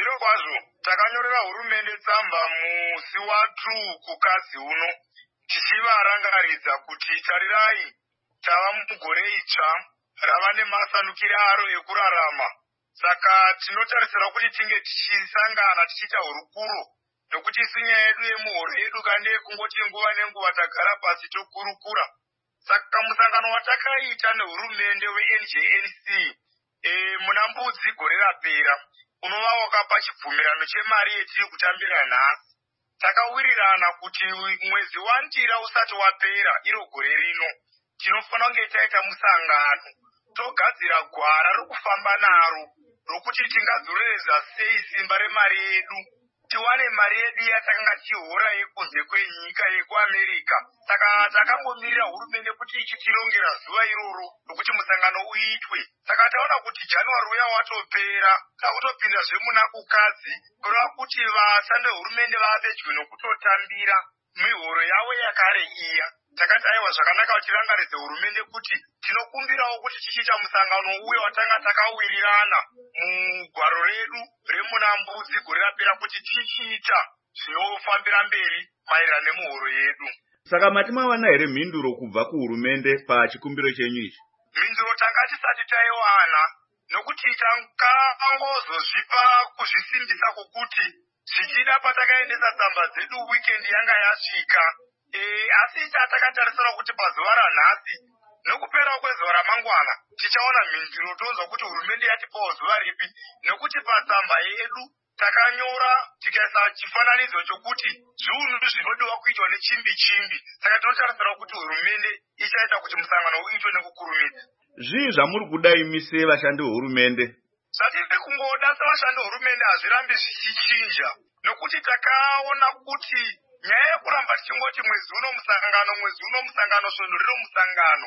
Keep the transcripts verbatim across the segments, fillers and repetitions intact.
Zviro kwazvo takanyorera hurumende tsamba musi watu kukadzi uno tichivarangaridza kuti tarirai tava mugore itsva rava nemasanukire aro ekurarama. Saka tinotarisira kuti tinge tichisangana tichiita hurukuro nokuti isi nyaya yedu yemuhoro yedu kande kungoti nguva nenguva tagara pasi tokurukura. Saka musangano watakaita nehurumende we-N J N C e, muna Mbudzi gore rapera unova wakapa chibvumirano chemari yetiri kutambira nhasi. Takawirirana kuti mwezi waNdira usati wapera iro gore rino tinofanira kunge taita musangano togadzira gwara rokufamba naro rokuti tingadzorereza sei simba remari yedu tiwane mari yedu yatakanga tichihora yekunze kwenyika yekuAmerica. Saka takangomirira hurumende kuti ichitirongera zuva iroro rokuti musangano uitwe. Saka taona kuti January uya watopera takutopinda zvemuna kukadzi kureva kuti vashandi vehurumende vapedyo nokutotambira mihoro yavo yakare iya. Takati aiwa zvakanaka kuti tirangaridze hurumende kuti tinokumbirawo kuti tichiita musangano uye watanga takawirirana mugwaro redu remuna Mbudzi gore rapera kuti tichiita zvinofambira mberi maererano nemuhoro yedu. Saka mati mawana here mhinduro kubva kuhurumende pachikumbiro chenyu ichi? Mhinduro tanga tisati taiwana nokuti takangozozvipa kuzvisimbisa kwokuti zvichida patakaendesa tsamba dzedu weekend yanga yasvika. E, asi takatarisira kuti pazuva ranhasi nokupera kwezuva ramangwana tichaona mhinduro tonzwa kuti hurumende yatipawo zuva ripi, nokuti patsamba yedu takanyora tikaisa chifananidzo chokuti zviunhu zvinodiwa kuitwa nechimbi chimbi. Saka tinotarisira kuti hurumende ichaita kuti musangano uitwe nekukurumidza. Zvii zvamuri kuda imi sevashandi vehurumende? Zvatiri kungoda sevashandi vehurumende hazvirambi zvichichinja, nokuti takaona kuti nyaya yekuramba tichingoti mwezi uno musangano mwezi uno musangano svondo rino musangano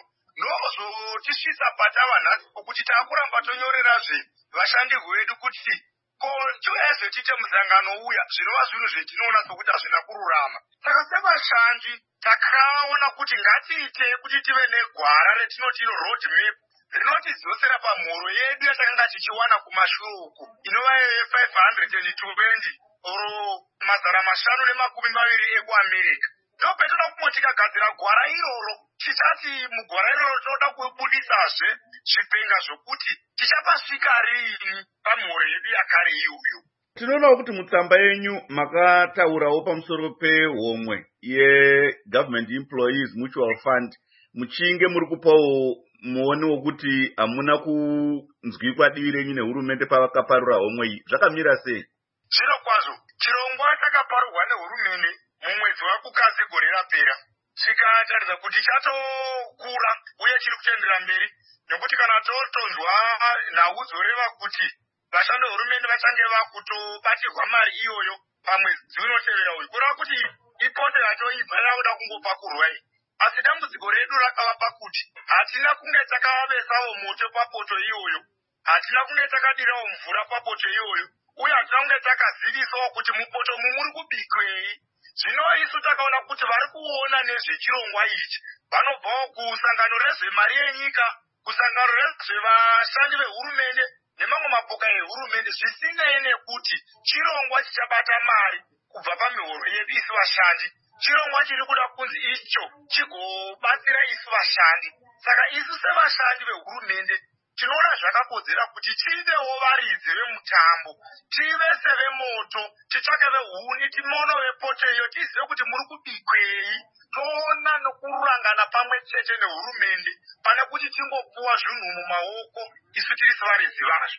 ndozotisvisa patava nhasi pokuti taakuramba tonyorerazve vashandi vedu kuti tiuyaizve tiite musangano uya zvinova zvinhu zvetinoona sokuti hazvina kururama. Saka sevashandi takaona kuti ngatiite kuti tive negwara retinoti road map rinotidzosera pamuhoro yedu yatakanga tichiwana kumashure uku inova ye-five hundred twenty oro mazana mashanu nemakumi maviri ekuAmerica. Ndopetoda kumwe tikagadzira gwara iroro tichati mugwara iroro tinoda kubudisazve zvipenga zvokuti tichapasvika riini pamuhoro yedu yakare iyoyo. Tinoonawo kuti mutsamba yenyu makataurawo pamusoro pehomwe ye-Government Employees Mutual Fund muchinge muri kupawo muoni wokuti hamuna kunzwikwa divi renyu nehurumende pavakaparura homwe iyi. Zvakamira sei? Zviro kwazvo chirongwa chakaparurwa nehurumende mumwedzi wakukadzi gore rapera chikataridza kuti chatokura uye chiri kuchendera mberi, nokuti kana totonzwa nhau dzoreva kuti vashandi vehurumende vachange vakutobatirwa mari iyoyo pamwedzi unotevera uyu, kureva kuti ipote yatoibva yavakuda kungopakurwa iyi. Asi dambudziko redu rakava pakuti hatina kunge takavavesawo moto papoto iyoyo, hatina kunge takadirawo mvura papoto iyoyo, uye hatina kunge takazivisawo kuti mupoto mu muri kubikwei. Zvino isu takaona kuti vari kuona nezvechirongwa ichi vanobvawo kusangano rezvemari yenyika, kusangano rezvevashandi vehurumende nemamwe mapoka ehurumende, zvisinei nekuti chirongwa chichabata mari kubva pamihoro yedu isu vashandi. Chirongwa chiri kuda kunzi icho chigobatsira isu vashandi. Saka isu sevashandi vehurumende tinoona zvakakodzera kuti tivewo varidzi vemutambo, tive sevemoto, titsvake vehuni, timono vepoto iyo, tizive kuti muri kubikwei, toona nokurangana pamwe chete nehurumende pane kuti tingopuwa zvinhu mumaoko isu tiri sevaridzi vazvo.